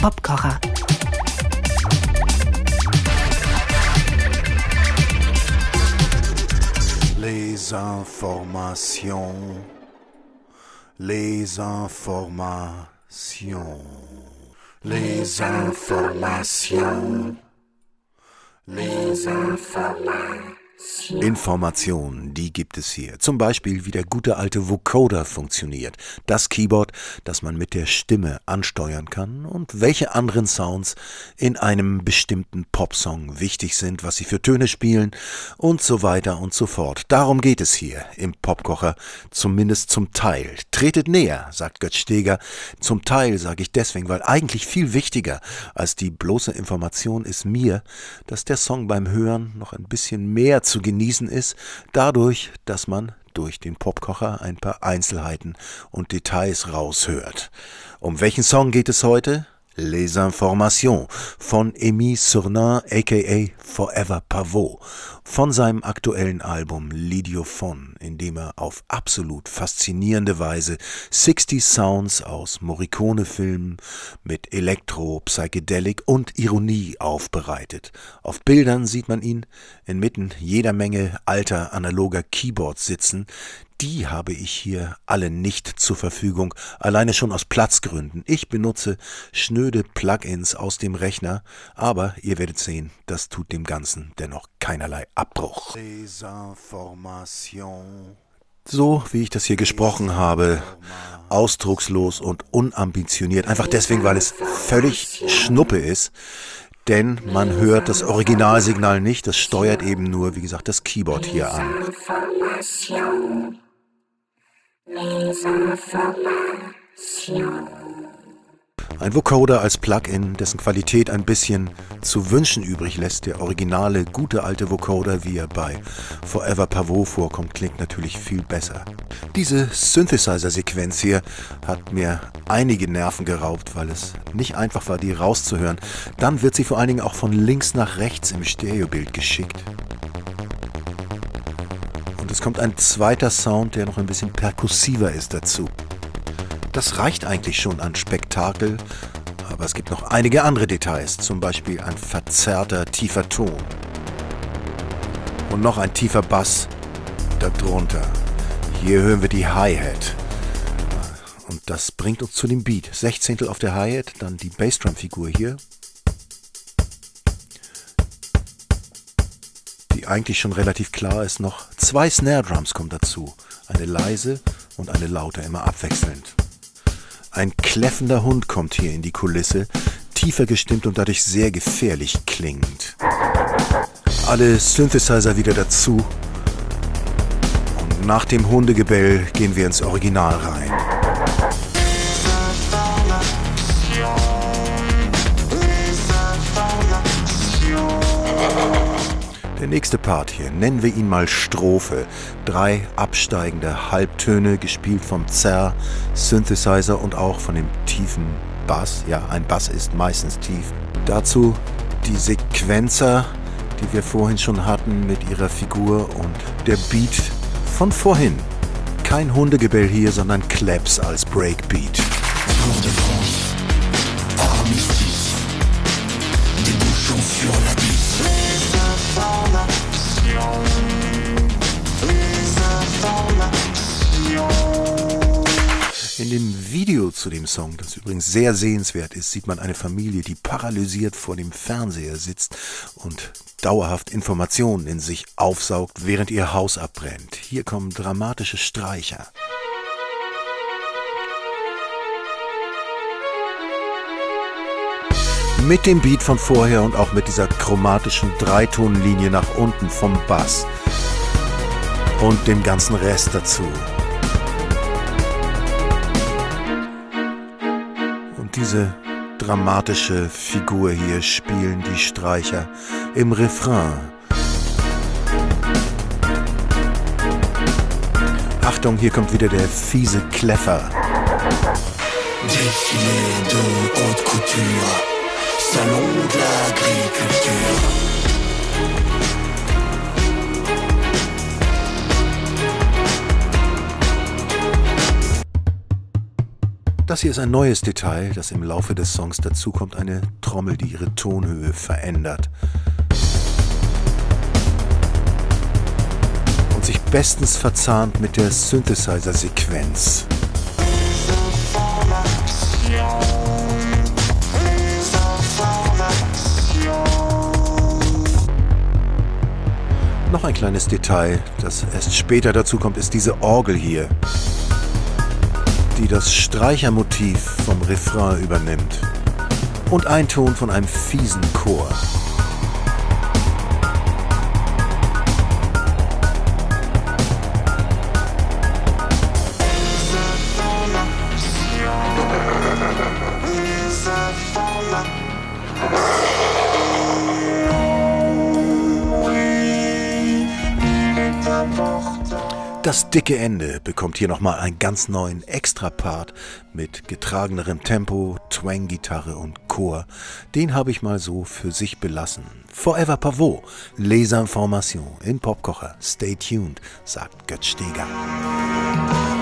Popkocher. Les informations. Les informations. Les informations. Les informations. Informationen, die gibt es hier. Zum Beispiel, wie der gute alte Vocoder funktioniert. Das Keyboard, das man mit der Stimme ansteuern kann und welche anderen Sounds in einem bestimmten Popsong wichtig sind, was sie für Töne spielen und so weiter und so fort. Darum geht es hier im Popkocher, zumindest zum Teil. Tretet näher, sagt Götz Steger. Zum Teil sage ich deswegen, weil eigentlich viel wichtiger als die bloße Information ist mir, dass der Song beim Hören noch ein bisschen mehr zu genießen ist, dadurch, dass man durch den Popkocher ein paar Einzelheiten und Details raushört. Um welchen Song geht es heute? Les Informations von Aimé Cernan aka Forever Pavot von seinem aktuellen Album L'Idiophone, in dem er auf absolut faszinierende Weise 60 Sounds aus Morricone-Filmen mit Elektro, Psychedelic und Ironie aufbereitet. Auf Bildern sieht man ihn inmitten jeder Menge alter analoger Keyboards sitzen. Die habe ich hier alle nicht zur Verfügung, alleine schon aus Platzgründen. Ich benutze schnöde Plugins aus dem Rechner, aber ihr werdet sehen, das tut dem Ganzen dennoch keinerlei Abbruch. So wie ich das hier gesprochen habe, ausdruckslos und unambitioniert, einfach deswegen, weil es völlig Schnuppe ist. Denn man hört das Originalsignal nicht, das steuert eben nur, wie gesagt, das Keyboard hier an. Ein Vocoder als Plugin, dessen Qualität ein bisschen zu wünschen übrig lässt. Der originale, gute alte Vocoder, wie er bei Forever Pavot vorkommt, klingt natürlich viel besser. Diese Synthesizer-Sequenz hier hat mir einige Nerven geraubt, weil es nicht einfach war, die rauszuhören. Dann wird sie vor allen Dingen auch von links nach rechts im Stereobild geschickt. Und es kommt ein zweiter Sound, der noch ein bisschen perkussiver ist dazu. Das reicht eigentlich schon an Spektakel, aber es gibt noch einige andere Details, zum Beispiel ein verzerrter, tiefer Ton. Und noch ein tiefer Bass darunter. Hier hören wir die Hi-Hat. Und das bringt uns zu dem Beat. 16 auf der Hi-Hat, dann die Bassdrum-Figur hier. Die eigentlich schon relativ klar ist, noch 2 Snare-Drums kommen dazu. Eine leise und eine laute, immer abwechselnd. Ein kläffender Hund kommt hier in die Kulisse, tiefer gestimmt und dadurch sehr gefährlich klingend. Alle Synthesizer wieder dazu. Und nach dem Hundegebell gehen wir ins Original rein. Der nächste Part hier, nennen wir ihn mal Strophe. 3 absteigende Halbtöne, gespielt vom Zerr, Synthesizer und auch von dem tiefen Bass. Ja, ein Bass ist meistens tief. Dazu die Sequenzer, die wir vorhin schon hatten mit ihrer Figur und der Beat von vorhin. Kein Hundegebell hier, sondern Claps als Breakbeat. In dem Video zu dem Song, das übrigens sehr sehenswert ist, sieht man eine Familie, die paralysiert vor dem Fernseher sitzt und dauerhaft Informationen in sich aufsaugt, während ihr Haus abbrennt. Hier kommen dramatische Streicher. Mit dem Beat von vorher und auch mit dieser chromatischen Dreitonlinie nach unten vom Bass und dem ganzen Rest dazu. Und diese dramatische Figur hier spielen die Streicher im Refrain. Achtung, hier kommt wieder der fiese Kläffer. Défilé de haute couture, Salon de l'agriculture. Das hier ist ein neues Detail, das im Laufe des Songs dazukommt, eine Trommel, die ihre Tonhöhe verändert und sich bestens verzahnt mit der Synthesizer-Sequenz. Noch ein kleines Detail, das erst später dazu kommt, ist diese Orgel hier, die das Streichermotiv vom Refrain übernimmt und ein Ton von einem fiesen Chor. Das dicke Ende bekommt hier nochmal einen ganz neuen Extra-Part mit getragenerem Tempo, Twang-Gitarre und Chor. Den habe ich mal so für sich belassen. Forever Pavot, Les Informations in Popkocher. Stay tuned, sagt Götz Steger.